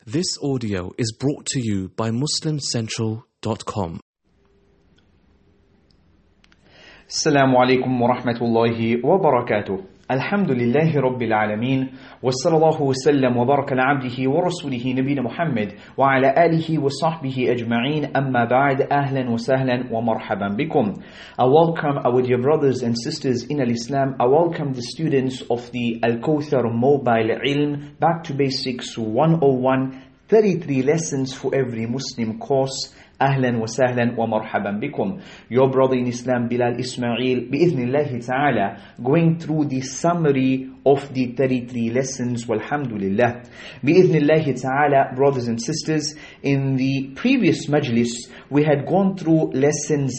This audio is brought to you by MuslimCentral.com. Assalamu alaikum wa rahmatullahi wa barakatuh. Alhamdulillahi rabbil alameen. Wa sallallahu wa sallam wa baraka ala abdihi wa rasulihi nabina Muhammad wa ala alihi wa sahbihi ajma'een. Amma ba'd, ahlan wa sahlan wa marhaban bikum. I welcome our dear brothers and sisters in Al-Islam. I welcome the students of the Al-Kawthar Mobile Ilm Back to Basics 101, 33 lessons for every Muslim course. Ahlan wa sahlan wa marhaban bikum. Your brother in Islam, Bilal Ismail, bi'ithnillahi ta'ala, going through the summary of the 33 lessons, walhamdulillah. Bi'ithnillahi ta'ala, brothers and sisters, in the previous majlis, we had gone through lessons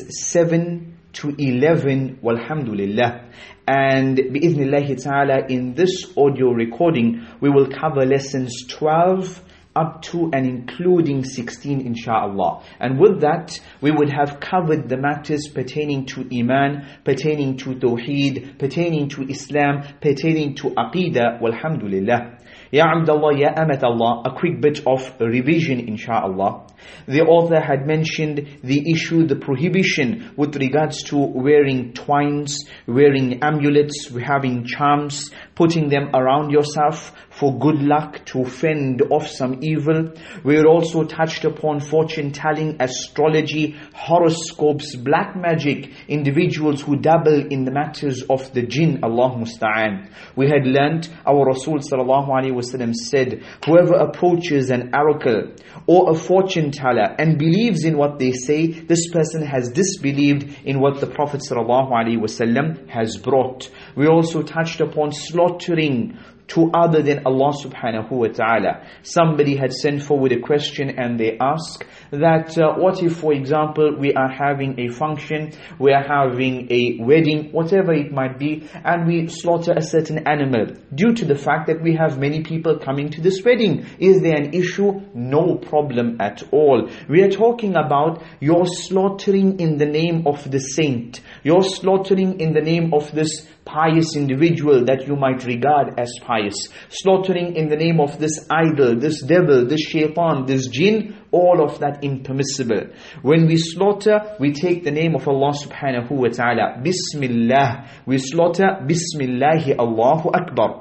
7 to 11, walhamdulillah. And bi'ithnillahi ta'ala, in this audio recording, we will cover lessons 12 up to and including 16 insha'Allah. And with that, we would have covered the matters pertaining to Iman, pertaining to Tawheed, pertaining to Islam, pertaining to Aqidah, walhamdulillah. Ya Abdullah, Ya Amatallah, a quick bit of revision insha'Allah. The author had mentioned the issue, the prohibition with regards to wearing twines, wearing amulets, having charms, putting them around yourself for good luck, to fend off some evil. We also touched upon fortune telling, astrology, horoscopes, black magic, individuals who dabble in the matters of the jinn, Allah musta'an. We had learnt, our Rasul sallallahu alaihi wasallam said, whoever approaches an oracle or a fortune teller and believes in what they say, this person has disbelieved in what the Prophet sallallahu alaihi wasallam has brought. We also touched upon slaughtering to other than Allah subhanahu wa ta'ala. Somebody had sent forward a question and they ask that what if, for example, we are having a function, we are having a wedding, whatever it might be, and we slaughter a certain animal due to the fact that we have many people coming to this wedding. Is there an issue? No problem at all. We are talking about your slaughtering in the name of the saint, your slaughtering in the name of this pious individual that you might regard as pious, slaughtering in the name of this idol, this devil, this shaitan, this jinn, all of that impermissible. When we slaughter, we take the name of Allah subhanahu wa ta'ala. Bismillah. We slaughter Bismillahi Allahu Akbar.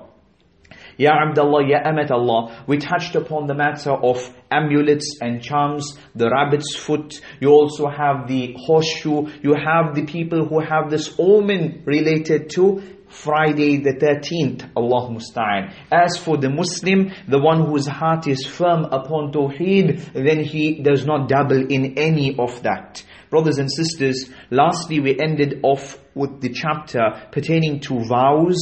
Ya Abdullah, Ya Amatallah, we touched upon the matter of amulets and charms, the rabbit's foot. You also have the horseshoe. You have the people who have this omen related to Friday the 13th, Allah musta'an. As for the Muslim, the one whose heart is firm upon Tawheed, then he does not dabble in any of that. Brothers and sisters, lastly we ended off with the chapter pertaining to vows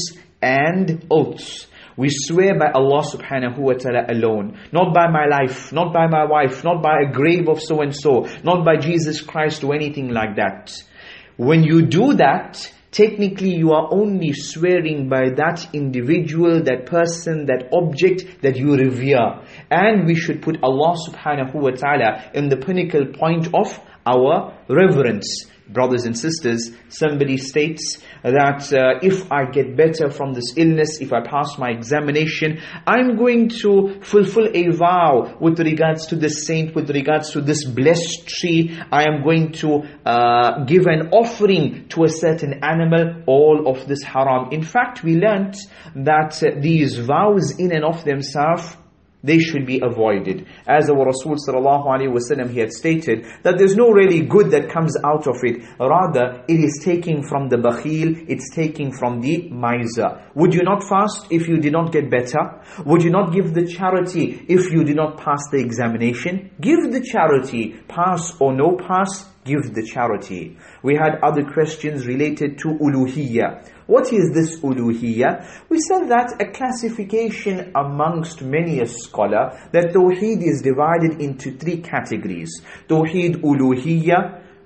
and oaths. We swear by Allah subhanahu wa ta'ala alone. Not by my life, not by my wife, not by a grave of so and so, not by Jesus Christ or anything like that. When you do that, technically you are only swearing by that individual, that person, that object that you revere. And we should put Allah subhanahu wa ta'ala in the pinnacle point of our reverence. Brothers and sisters, somebody states that if I get better from this illness, if I pass my examination, I'm going to fulfill a vow with regards to this saint, with regards to this blessed tree. I am going to give an offering to a certain animal. All of this haram. In fact, we learnt that these vows in and of themselves, they should be avoided. As our Rasul sallallahu alaihi wasallam, he had stated that there's no really good that comes out of it. Rather, it is taking from the bakhil, it's taking from the miser. Would you not fast if you did not get better? Would you not give the charity if you did not pass the examination? Give the charity, pass or no pass, give the charity. We had other questions related to uluhiyya. What is this uluhiyya? We said that a classification amongst many a scholar, that Tawheed is divided into three categories. Tawheed uluhiyya,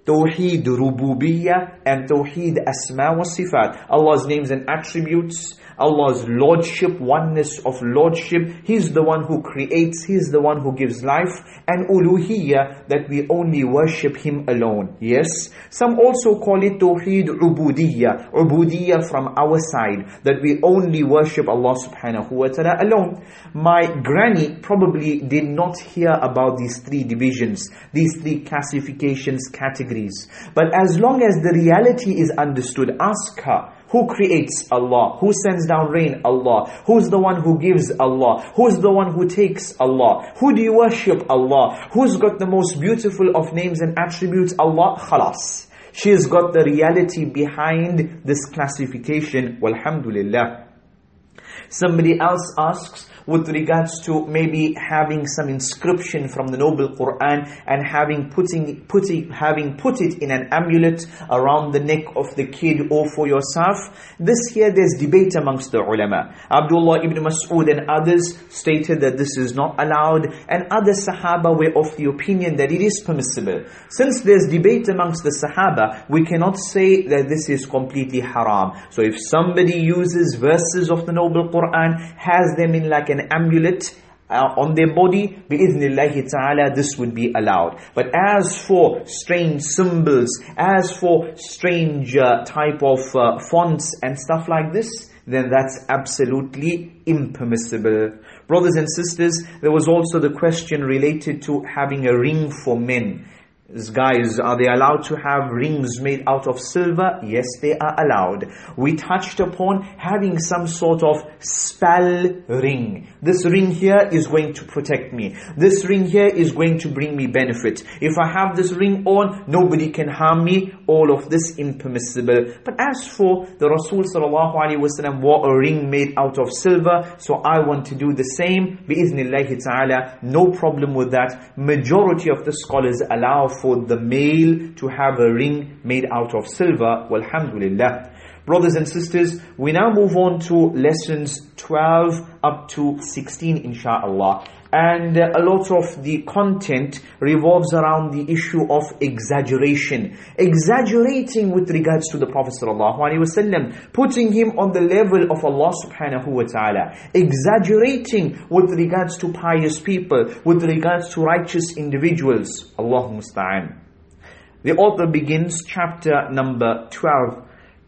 Tawheed Rububiyyah and Tawheed Asma wa Sifat. Allah's names and attributes, Allah's lordship, oneness of lordship. He's the one who creates, He's the one who gives life. And Uluhiyyah, that we only worship Him alone. Yes, some also call it Tawheed Ubudiyyah. Ubudiyyah from our side, that we only worship Allah subhanahu wa ta'ala alone. My granny probably did not hear about these three divisions, these three classifications, categories. But as long as the reality is understood, ask her, who creates? Allah. Who sends down rain? Allah. Who's the one who gives? Allah. Who's the one who takes? Allah. Who do you worship? Allah. Who's got the most beautiful of names and attributes? Allah. Khalas. She has got the reality behind this classification. Walhamdulillah. Somebody else asks, with regards to maybe having some inscription from the Noble Quran and having put it in an amulet around the neck of the kid or for yourself. This here, there's debate amongst the ulama. Abdullah ibn Mas'ud and others stated that this is not allowed, and other Sahaba were of the opinion that it is permissible. Since there's debate amongst the Sahaba, we cannot say that this is completely haram. So if somebody uses verses of the Noble Quran, has them in like an amulet on their body, bi'idhnillahi ta'ala, this would be allowed. But as for strange symbols, as for strange type of fonts and stuff like this, then that's absolutely impermissible. Brothers and sisters, there was also the question related to having a ring for men. Guys, are they allowed to have rings made out of silver? Yes, they are allowed. We touched upon having some sort of spell ring. This ring here is going to protect me. This ring here is going to bring me benefit. If I have this ring on, nobody can harm me. All of this impermissible. But as for the Rasul ﷺ wore a ring made out of silver, so I want to do the same. Bi-iznillahi ta'ala, no problem with that. Majority of the scholars allow for the male to have a ring made out of silver. Walhamdulillah. Brothers and sisters, we now move on to lessons 12 up to 16 inshaAllah. And a lot of the content revolves around the issue of exaggeration. Exaggerating with regards to the Prophet ﷺ, putting him on the level of Allah subhanahu wa ta'ala. Exaggerating with regards to pious people, with regards to righteous individuals. Allahu musta'an. The author begins chapter number 12,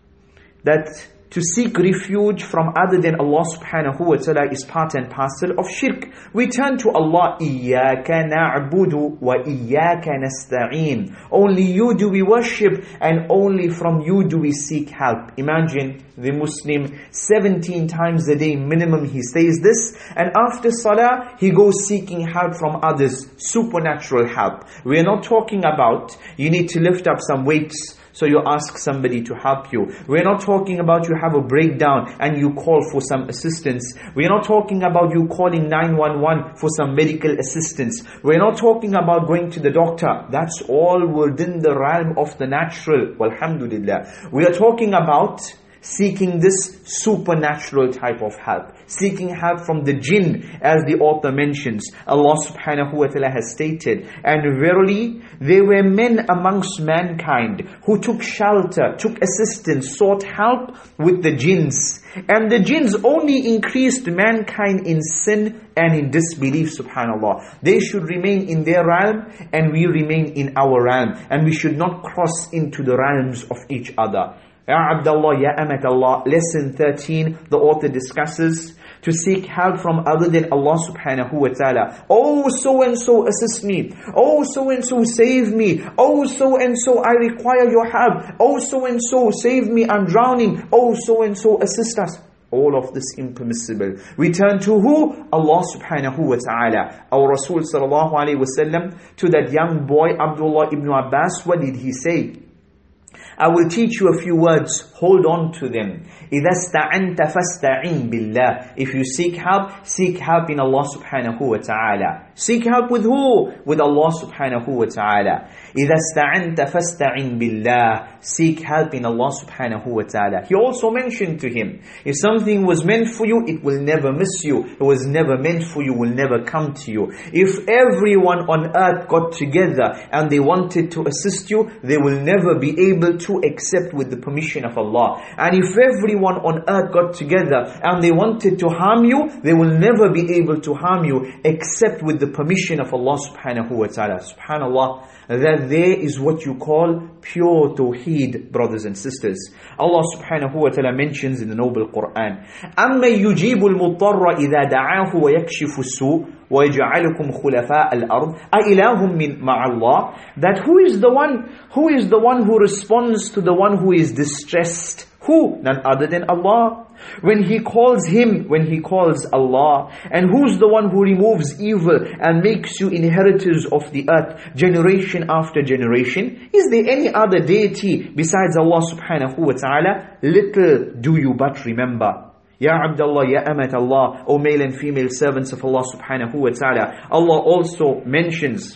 that to seek refuge from other than Allah subhanahu wa ta'ala is part and parcel of shirk. We turn to Allah, إِيَّاكَ نَعْبُدُ وَإِيَّاكَ نَسْتَعِينَ. Only you do we worship, and only from you do we seek help. Imagine the Muslim 17 times a day minimum he says this, and after salah he goes seeking help from others, supernatural help. We are not talking about you need to lift up some weights, so you ask somebody to help you. We're not talking about you have a breakdown and you call for some assistance. We're not talking about you calling 911 for some medical assistance. We're not talking about going to the doctor. That's all within the realm of the natural. Walhamdulillah. We are talking about seeking this supernatural type of help. Seeking help from the jinn, as the author mentions. Allah subhanahu wa ta'ala has stated, and verily there were men amongst mankind who took shelter, took assistance, sought help with the jinns. And the jinns only increased mankind in sin and in disbelief, subhanallah. They should remain in their realm and we remain in our realm. And we should not cross into the realms of each other. Ya Abdullah, Ya Amat Allah, lesson 13, the author discusses to seek help from other than Allah subhanahu wa ta'ala. Oh, so-and-so assist me. Oh, so-and-so save me. Oh, so-and-so I require your help. Oh, so-and-so save me, I'm drowning. Oh, so-and-so assist us. All of this impermissible. We turn to who? Allah subhanahu wa ta'ala. Our Rasul sallallahu alayhi wa sallam, to that young boy Abdullah ibn Abbas, what did he say? I will teach you a few words, hold on to them. إِذَا اسْتَعَنْتَ فَاسْتَعِنْ بِاللَّهِ. If you seek help in Allah subhanahu wa ta'ala. Seek help with who? With Allah subhanahu wa ta'ala. إِذَا اسْتَعَنْتَ فَاسْتَعِنْ بِاللَّهِ. Seek help in Allah subhanahu wa ta'ala. He also mentioned to him, if something was meant for you, it will never miss you. It was never meant for you, will never come to you. If everyone on earth got together and they wanted to assist you, they will never be able to except with the permission of Allah. And if everyone on earth got together and they wanted to harm you, they will never be able to harm you except with the permission of Allah subhanahu wa ta'ala. Subhanallah, that there is what you call pure tawheed, brothers and sisters. Allah subhanahu wa ta'ala mentions in the noble Quran, أَمَّن يُجِيبُ الْمُضْطَرَّ إِذَا دَعَاهُ وَيَكْشِفُ السُّوءَ وَيَجْعَلُكُمْ خُلَفَاءَ الْأَرْضِ أَإِلَهٌ مَعَ اللَّهِ. That who is the one who responds to the one who is distressed? Who? None other than Allah. When he calls Allah. And who's the one who removes evil and makes you inheritors of the earth, generation after generation? Is there any other deity besides Allah subhanahu wa ta'ala? Little do you but remember. Ya Abdullah, Ya Amat Allah, O male and female servants of Allah subhanahu wa ta'ala. Allah also mentions,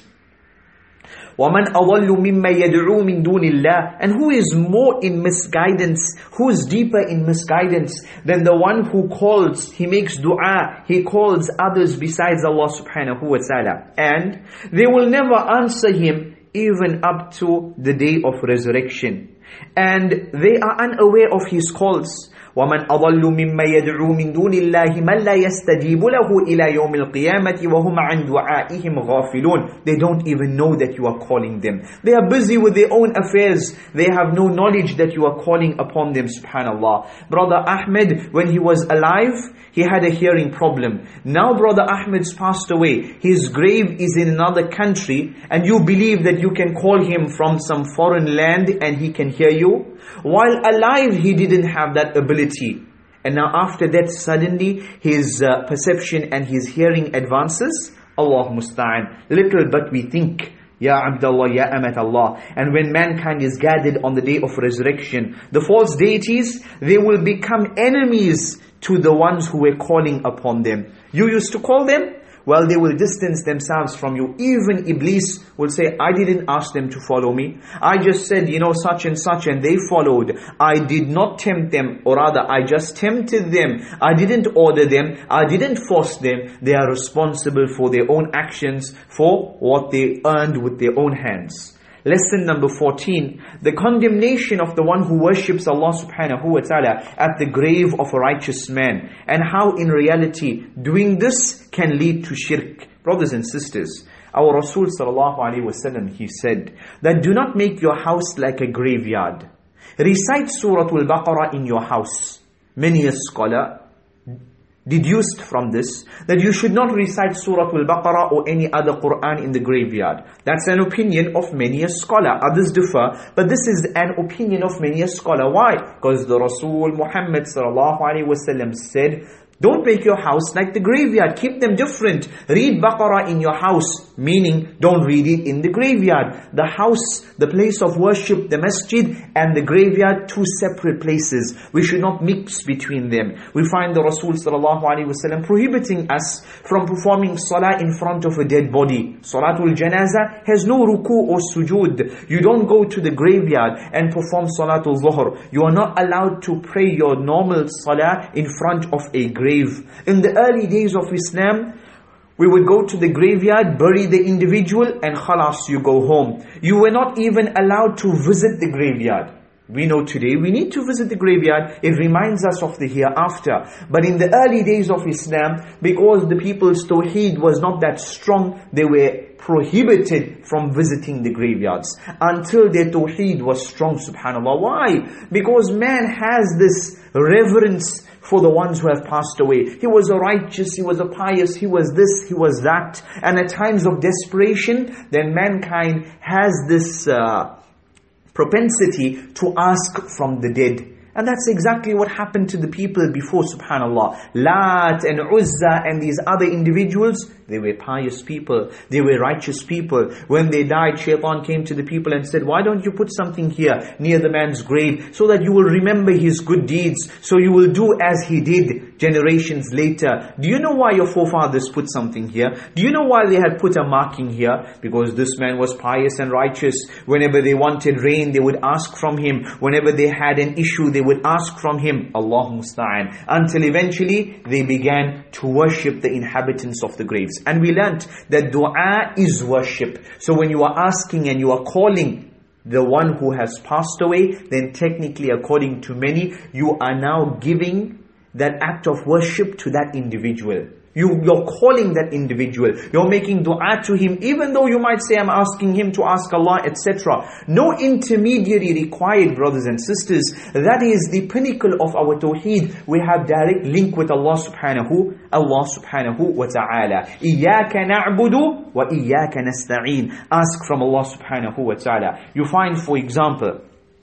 وَمَنْ أَضَلُّ مِمَّا يَدْعُو مِن دُونِ اللَّهِ. And who is more in misguidance, who is deeper in misguidance than the one who calls, he makes dua, he calls others besides Allah subhanahu wa ta'ala. And they will never answer him even up to the day of resurrection. And they are unaware of his calls. وَمَنْ أَضَلُّ مِمَّا يَدْعُو مِن دُونِ اللَّهِ مَنْ لَا يَسْتَجِيبُ لَهُ إِلَى يَوْمِ الْقِيَامَةِ وَهُمْ عَنْ دُعَائِهِمْ غَافِلُونَ. They don't even know that you are calling them. They are busy with their own affairs. They have no knowledge that you are calling upon them, subhanallah. Brother Ahmed, when he was alive, he had a hearing problem. Now Brother Ahmed's passed away. His grave is in another country, and you believe that you can call him from some foreign land and he can hear you? While alive, he didn't have that ability. And now after that, suddenly his perception and his hearing advances. Allah musta'an. Little but we think. Ya Abdullah, Ya Amat Allah. And when mankind is gathered on the day of resurrection, the false deities, they will become enemies to the ones who were calling upon them. You used to call them? Well, they will distance themselves from you. Even Iblis will say, I didn't ask them to follow me. I just said, such and they followed. I did not tempt them, or rather, I just tempted them. I didn't order them. I didn't force them. They are responsible for their own actions, for what they earned with their own hands. Lesson number 14, the condemnation of the one who worships Allah subhanahu wa ta'ala at the grave of a righteous man, and how in reality doing this can lead to shirk. Brothers and sisters, our Rasul sallallahu alaihi wasallam, he said that do not make your house like a graveyard. Recite Surah Al-Baqarah in your house. Many a scholar deduced from this that you should not recite Surah Al-Baqarah or any other Quran in the graveyard. That's an opinion of many a scholar. Others differ, but this is an opinion of many a scholar. Why? Because the Rasul Muhammad sallallahu alaihi wasallam said, don't make your house like the graveyard. Keep them different. Read Baqarah in your house, meaning don't read it in the graveyard. The house, the place of worship, the masjid and the graveyard, two separate places. We should not mix between them. We find the Rasul sallallahu alaihi wasallam prohibiting us from performing salah in front of a dead body. Salatul Janaza has no ruku or sujood. You don't go to the graveyard and perform Salatul Zuhr. You are not allowed to pray your normal salah in front of a grave. In the early days of Islam, we would go to the graveyard, bury the individual, and khalas, you go home. You were not even allowed to visit the graveyard. We know today we need to visit the graveyard. It reminds us of the hereafter. But in the early days of Islam, because the people's tawheed was not that strong, they were prohibited from visiting the graveyards until their tawheed was strong, subhanAllah. Why? Because man has this reverence for the ones who have passed away. He was a righteous, he was a pious, he was this, he was that. And at times of desperation, then mankind has this propensity to ask from the dead. And that's exactly what happened to the people before, subhanAllah. Lat and Uzza and these other individuals, They were pious people. They were righteous people. When they died, Shaitan came to the people and said, why don't you put something here near the man's grave so that you will remember his good deeds, so you will do as he did generations later. Do you know why your forefathers put something here? Do you know why they had put a marking here? Because this man was pious and righteous. Whenever they wanted rain, they would ask from him. Whenever they had an issue, they would ask from him. Allahu musta'an. Until eventually they began to worship the inhabitants of the graves. And we learnt that dua is worship. So when you are asking and you are calling the one who has passed away, then technically, according to many, you are now giving that act of worship to that individual. You're calling that individual. You're making dua to him, even though you might say, I'm asking him to ask Allah, etc. No intermediary required, brothers and sisters. That is the pinnacle of our tawheed. We have direct link with Allah subhanahu wa ta'ala. إِيَّاكَ نَعْبُدُ وَإِيَّاكَ نَسْتَعِينَ. Ask from Allah subhanahu wa ta'ala. You find, for example,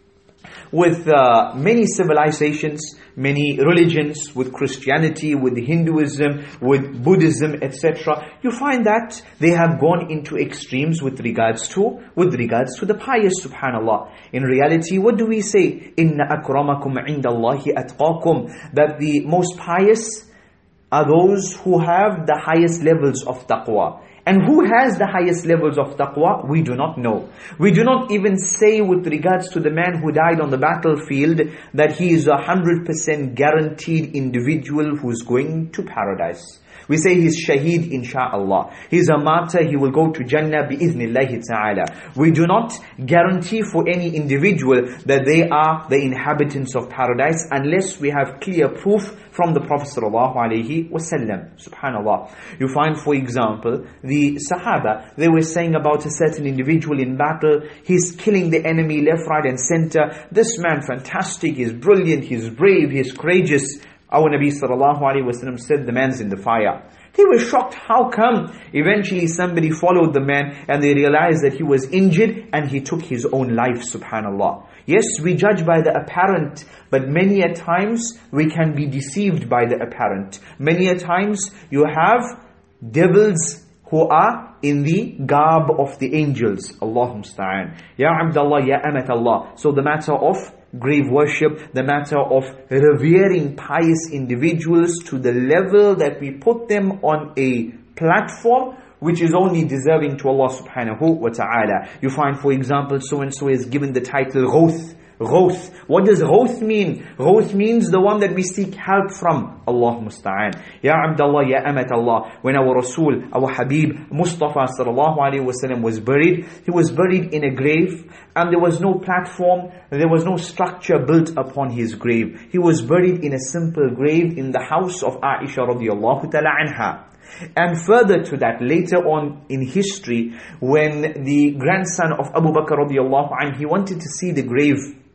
with many civilizations, many religions, with Christianity, with Hinduism, with Buddhism, etc., you find that they have gone into extremes with regards to the pious, subhanallah. In reality, what do we say? Inna akramakum indallahi atqakum. That the most pious are those who have the highest levels of taqwa. And who has the highest levels of taqwa? We do not know. We do not even say with regards to the man who died on the battlefield that he is 100% guaranteed individual who's going to paradise. We say he's shaheed insha'Allah. He's a martyr, he will go to Jannah bi'idhnillahi ta'ala. We do not guarantee for any individual that they are the inhabitants of paradise unless we have clear proof from the Prophet sallallahu alaihi wasallam. Subhanallah. You find, for example, the Sahaba, they were saying about a certain individual in battle, he's killing the enemy left, right and center. This man, fantastic, he's brilliant, he's brave, he's courageous. Our Nabi sallallahu alaihi wasallam said the man's in the fire. They were shocked, how come? Eventually somebody followed the man and they realized that he was injured and he took his own life, subhanallah. Yes, we judge by the apparent, but many a times we can be deceived by the apparent. Many a times you have devils who are in the garb of the angels. Allahumma musta'an. Ya Abdullah, Ya Amatallah. So the matter of grave worship, the matter of revering pious individuals to the level that we put them on a platform which is only deserving to Allah subhanahu wa ta'ala. You find, for example, so-and-so is given the title Ghawth. Ghawth. What does Ghawth mean? Ghawth means the one that we seek help from. Allah musta'an. Ya Abdullah, Ya Amatallah. When our Rasul, our Habib, Mustafa sallallahu alayhi wa sallam was buried, he was buried in a grave and there was no platform, there was no structure built upon his grave. He was buried in a simple grave in the house of Aisha radiyallahu ta'ala anha. And further to that, later on in history, when the grandson of Abu Bakr radiyallahu anhu, he wanted to see the grave.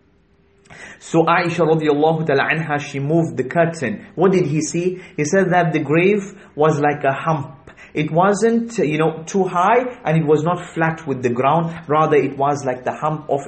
So Aisha radiyallahu ta'ala anha, she moved the curtain. What did he see? He said that the grave was like a hump. It wasn't, too high and it was not flat with the ground. Rather, it was like the hump of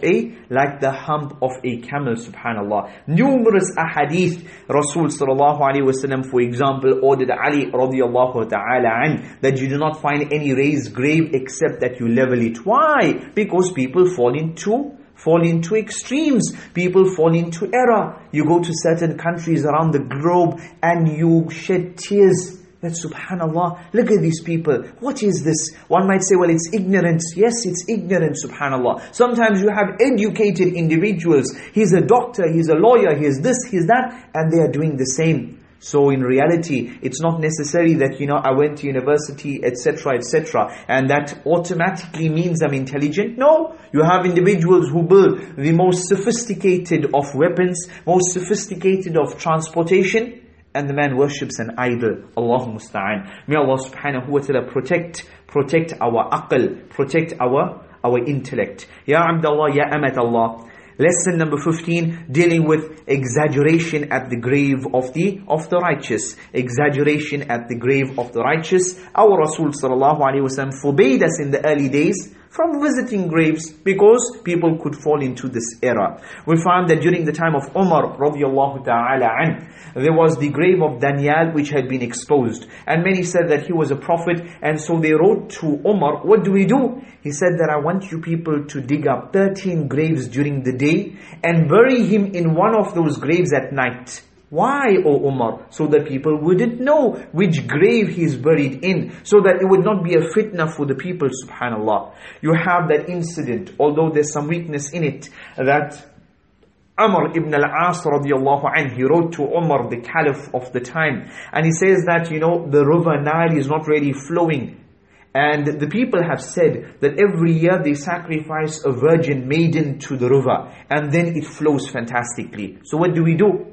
a camel, subhanallah. Numerous ahadith, Rasul sallallahu alaihi wasallam, for example, ordered Ali radiyallahu ta'ala an, that you do not find any raised grave except that you level it. Why? Because people fall into extremes. People fall into error. You go to certain countries around the globe and you shed tears. That subhanallah, look at these people. What is this? One might say, well, it's ignorance. Yes, it's ignorance, subhanallah. Sometimes you have educated individuals. He's a doctor, he's a lawyer, he's this, he's that, and they are doing the same. So in reality, it's not necessary that, I went to university, etc., and that automatically means I'm intelligent. No, you have individuals who build the most sophisticated of weapons, most sophisticated of transportation, and the man worships an idol. Allahu musta'an. May Allah subhanahu wa ta'ala protect our aql, protect our intellect. Ya Abdullah, Ya Amatallah. Lesson number 15, dealing with exaggeration at the grave of the righteous. Exaggeration at the grave of the righteous. Our Rasul sallallahu alaihi wasallam forbade us in the early days from visiting graves, because people could fall into this error. We found that during the time of Umar radiallahu ta'ala an, there was the grave of Daniel which had been exposed. And many said that he was a prophet, and so they wrote to Umar, what do we do? He said that I want you people to dig up 13 graves during the day and bury him in one of those graves at night. Why, O Umar? So that people wouldn't know which grave he is buried in, so that it would not be a fitna for the people, subhanallah. You have that incident, although there's some weakness in it, that Amr ibn al-As radiallahu anh, he wrote to Umar, the caliph of the time, and he says that, the river Nile is not really flowing. And the people have said that every year they sacrifice a virgin maiden to the river, and then it flows fantastically. So what do we do?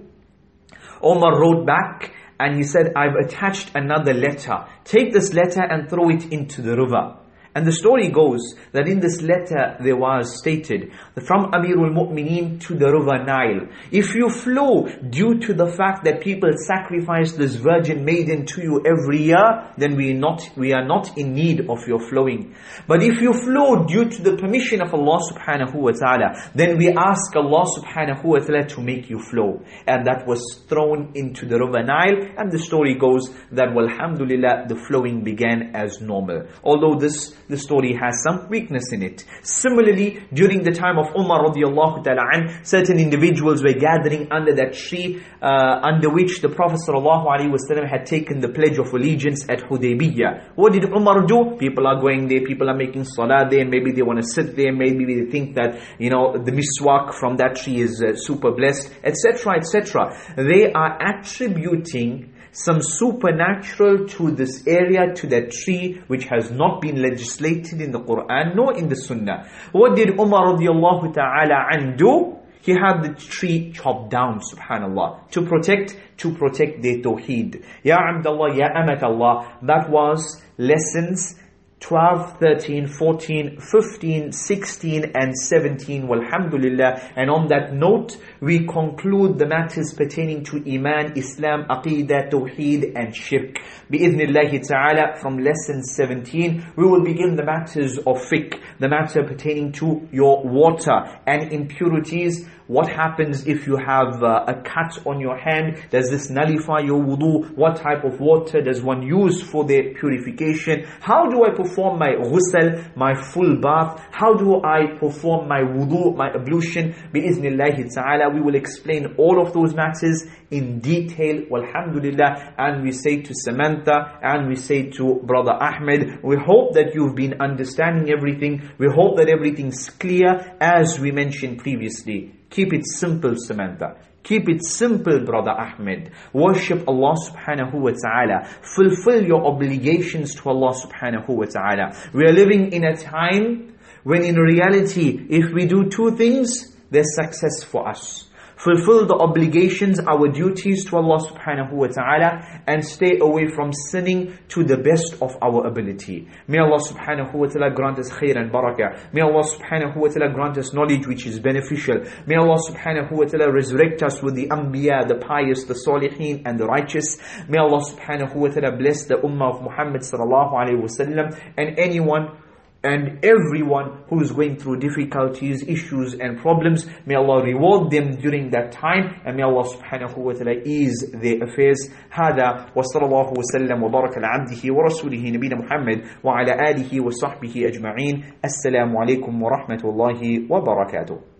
Omar wrote back and he said, I've attached another letter. Take this letter and throw it into the river. And the story goes that in this letter there was stated that from Amirul Mu'mineen to the river Nile, if you flow due to the fact that people sacrifice this virgin maiden to you every year, then we are not in need of your flowing. But if you flow due to the permission of Allah subhanahu wa ta'ala, then we ask Allah subhanahu wa ta'ala to make you flow. And that was thrown into the river Nile, and the story goes that, walhamdulillah, the flowing began as normal. Although the story has some weakness in it. Similarly, during the time of Umar radiallahu ta'ala an, certain individuals were gathering under that tree under which the Prophet sallallahu alaihi wasallam had taken the pledge of allegiance at Hudaybiyah. What did Umar do? People are going there, people are making salah there, maybe they want to sit there, maybe they think that, the miswak from that tree is super blessed, etc., etc. They are attributing some supernatural to this area, to that tree, which has not been legislated in the Quran nor in the Sunnah. What did Umar radiallahu ta'ala an do? He had the tree chopped down, subhanallah, to protect their tawheed. Ya Abdullah, Ya Amatallah, that was lessons 12, 13, 14, 15, 16 and 17, walhamdulillah. And on that note, we conclude the matters pertaining to Iman, Islam, Aqidah, Tawheed and Shirk. Bi-idhnillahi ta'ala, from lesson 17, we will begin the matters of fiqh, the matter pertaining to your water and impurities. What happens if you have a cut on your hand? Does this nullify your wudu? What type of water does one use for their purification? How do I perform my ghusl, my full bath? How do I perform my wudu, my ablution? Bi-iznillahi ta'ala, we will explain all of those matters in detail, walhamdulillah. And we say to Samantha, and we say to Brother Ahmed, we hope that you've been understanding everything. We hope that everything's clear, as we mentioned previously. Keep it simple, Samantha. Keep it simple, Brother Ahmed. Worship Allah subhanahu wa ta'ala. Fulfill your obligations to Allah subhanahu wa ta'ala. We are living in a time when in reality, if we do two things, there's success for us. Fulfill the obligations, our duties to Allah subhanahu wa ta'ala, and stay away from sinning to the best of our ability. May Allah subhanahu wa ta'ala grant us khair and barakah. May Allah subhanahu wa ta'ala grant us knowledge which is beneficial. May Allah subhanahu wa ta'ala resurrect us with the anbiya, the pious, the salihin and the righteous. May Allah subhanahu wa ta'ala bless the ummah of Muhammad sallallahu alayhi wa sallam, and anyone and everyone who is going through difficulties, issues and problems. May Allah reward them during that time, and may Allah subhanahu wa ta'ala ease their affairs. هذا وصلى الله وسلم وبارك على عبده ورسوله نبينا محمد وعلى آله وصحبه أجمعين. السلام عليكم ورحمة الله وبركاته.